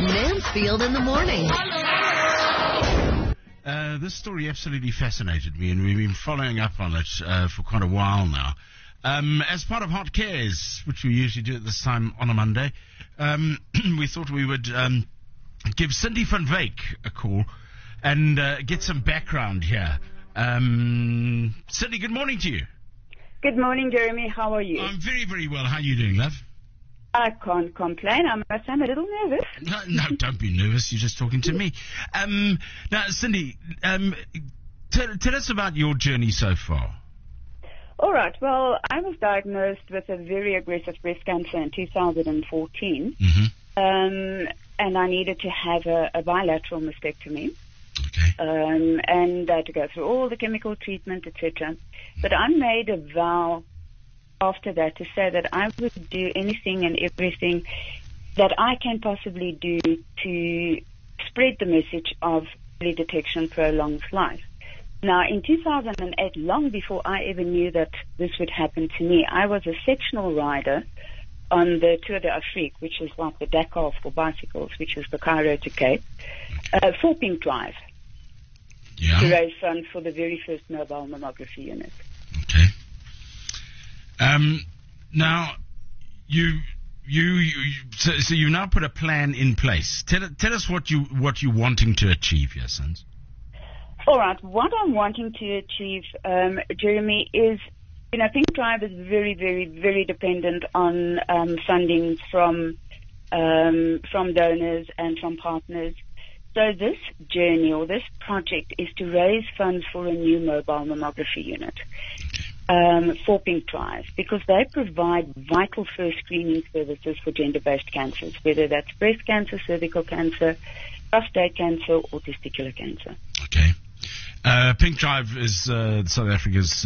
Mansfield in the morning. This story absolutely fascinated me, and we've been following up on it for quite a while now. As part of Hot Cares, which we usually do at this time on a Monday, we thought we would give Cindy van Wyk a call and get some background here. Cindy, good morning to you. Good morning, Jeremy. How are you? I'm very, very well. How are you doing, love? I can't complain. I'm a little nervous. No, don't be nervous. You're just talking to me. Now, Cindy, tell us about your journey so far. All right. Well, I was diagnosed with a very aggressive breast cancer in 2014, and I needed to have a bilateral mastectomy. Okay. And I had to go through all the chemical treatment, etc. But I made a vow after that to say that I would do anything and everything that I can possibly do to spread the message of early detection prolongs life. Now, in 2008, long before I ever knew that this would happen to me, I was a sectional rider on the Tour d'Afrique, which is like the Dakar for bicycles, which is the Cairo to Cape, for Pink Drive, to raise funds for the very first mobile mammography unit. Okay. Now, so you've now put a plan in place. Tell us what you're wanting to achieve here, Sons. All right. What I'm wanting to achieve, Jeremy, is, Pink Drive is very, very, very dependent on funding from donors and from partners. So this journey or this project is to raise funds for a new mobile mammography unit for Pink Drive, because they provide vital first screening services for gender-based cancers, whether that's breast cancer, cervical cancer, prostate cancer, or testicular cancer. Okay. Pink Drive is South Africa's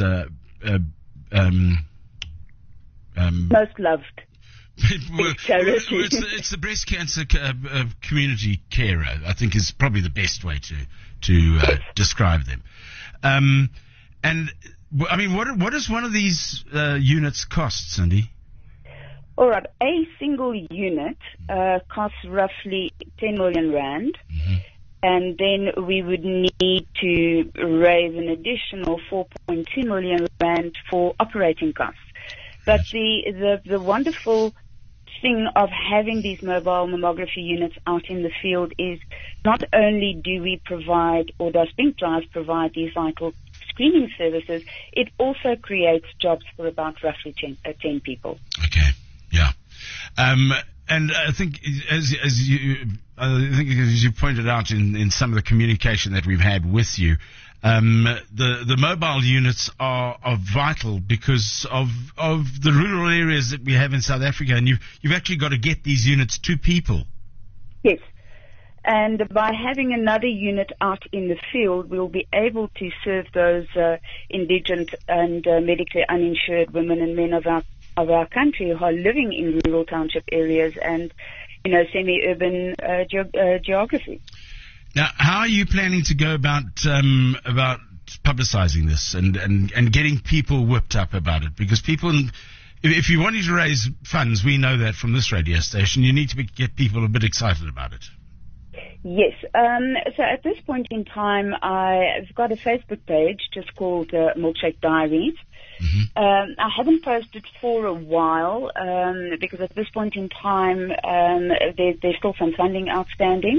most loved charity. It's the breast cancer community carer, I think, is probably the best way to describe them. And I mean, what does one of these units cost, Cindy? All right, a single unit costs roughly 10 million rand. Mm-hmm. And then we would need to raise an additional 4.2 million rand for operating costs. But the wonderful thing of having these mobile mammography units out in the field is not only do we provide, or does Pink Drive provide these vital screening services, it also creates jobs for about roughly 10 people. Okay, yeah. And I think, as you pointed out in some of the communication that we've had with you, the mobile units are vital because of the rural areas that we have in South Africa, and you've actually got to get these units to people. Yes. And by having another unit out in the field, we'll be able to serve those indigent and medically uninsured women and men of our country who are living in rural township areas and, semi-urban geography. Now, how are you planning to go about publicizing this and getting people whipped up about it? Because people, if you're wanting to raise funds, we know that from this radio station, you need to get people a bit excited about it. Yes. So at this point in time, I've got a Facebook page just called Milkshake Diaries. Mm-hmm. I haven't posted for a while because at this point in time, there's still some funding outstanding.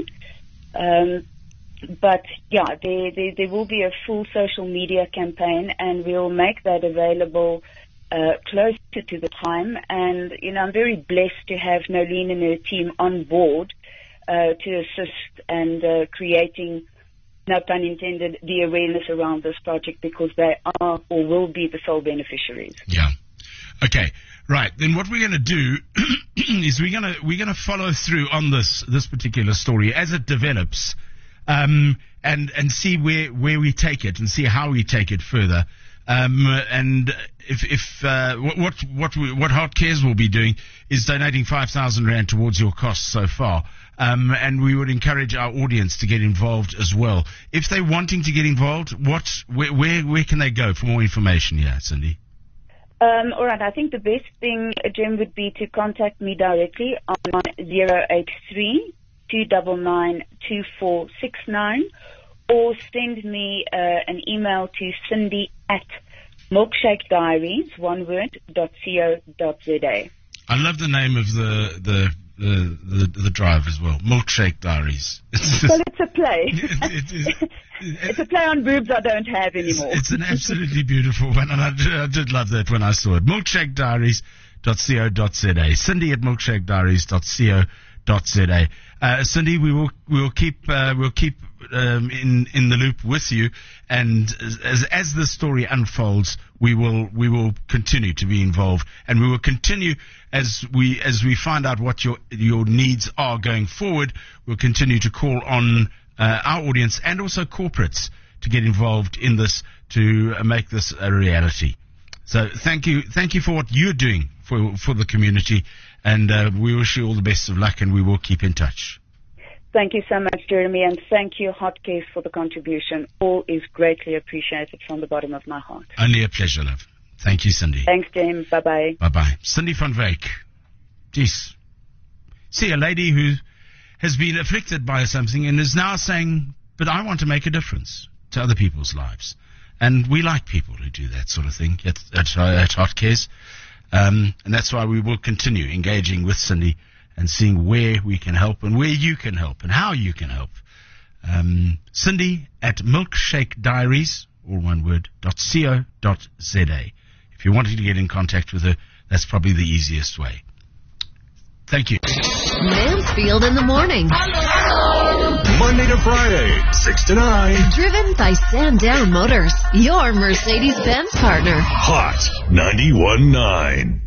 But yeah, there will be a full social media campaign, and we'll make that available closer to the time. And I'm very blessed to have Nolene and her team on board to assist and creating, no pun intended, the awareness around this project, because they are or will be the sole beneficiaries. Yeah. Okay. Right. Then what we're going to do is we're going to follow through on this particular story as it develops, and see where we take it and see how we take it further. And what Hot Cares will be doing is donating 5,000 rand towards your costs so far. And we would encourage our audience to get involved as well. If they're wanting to get involved, where can they go for more information here, Cindy? All right. I think the best thing, Jim, would be to contact me directly on 083 299-2469, or send me an email to Cindy@milkshakediaries, one word, .co.za. I love the name of the drive as well, Milkshake Diaries. Well, it's a play. It's a play on boobs I don't have anymore. It's an absolutely beautiful one, and I did love that when I saw it. Milkshakediaries.co.za. Cindy at milkshakediaries.co.za. Cindy, we'll keep in the loop with you, and as the story unfolds, we will continue to be involved, and we will continue as we find out what your needs are going forward. We'll continue to call on our audience and also corporates to get involved in this to make this a reality. So thank you for what you're doing for the community, and we wish you all the best of luck, and we will keep in touch. Thank you so much, Jeremy, and thank you, Hot Case, for the contribution. All is greatly appreciated from the bottom of my heart. Only a pleasure, love. Thank you, Cindy. Thanks, James. Bye-bye. Bye-bye. Cindy van Wyk. Jeez. See, a lady who has been afflicted by something and is now saying, but I want to make a difference to other people's lives. And we like people who do that sort of thing at Hot Cares. And that's why we will continue engaging with Cindy and seeing where we can help and where you can help and how you can help. Cindy at milkshakediaries, all one word, .co.za. If you're wanting to get in contact with her, that's probably the easiest way. Thank you. Mansfield in the morning. Monday to Friday, 6 to 9. Driven by Sandown Motors, your Mercedes-Benz partner. Hot 91.9.